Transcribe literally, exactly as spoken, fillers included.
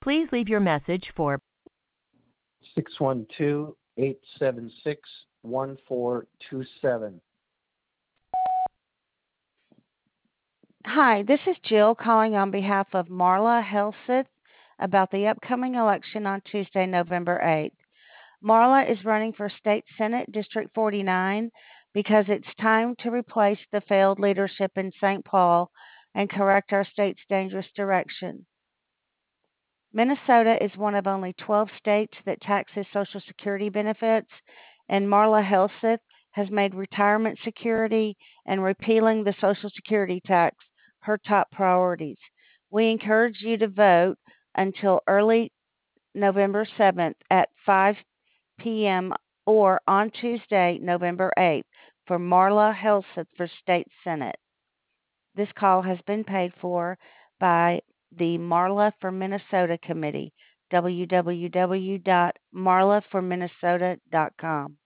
Please leave your message for six one two, eight seven six, one four two seven. Hi, this is Jill calling on behalf of Marla Helseth about the upcoming election on Tuesday, November eighth. Marla is running for State Senate District forty-nine because it's time to replace the failed leadership in Saint Paul and correct our state's dangerous direction. Minnesota is one of only twelve states that taxes Social Security benefits, and Marla Helseth has made retirement security and repealing the Social Security tax her top priorities. We encourage you to vote until early November seventh at five p.m. or on Tuesday, November eighth, for Marla Helseth for State Senate. This call has been paid for by the Marla for Minnesota Committee, w w w dot marla for minnesota dot com.